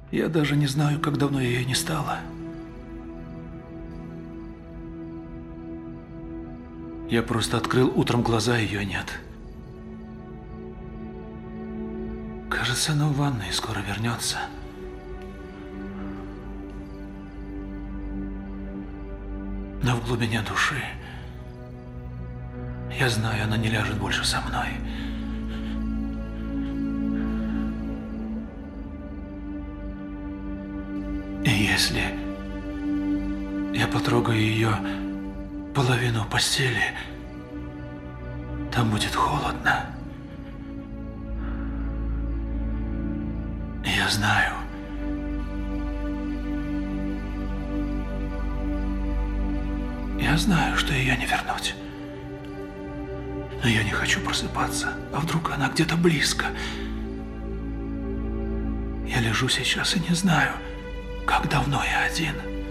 Я даже не знаю, как давно ее не стало. Я просто открыл утром глаза, ее нет. Кажется, она в ванной скоро вернется. Но в глубине души я знаю, она не ляжет больше со мной. И если я потрогаю ее половину постели, там будет холодно. Я знаю. Я знаю, что ее не вернуть. Но я не хочу просыпаться. А вдруг она где-то близко? Я лежу сейчас и не знаю, как давно я один.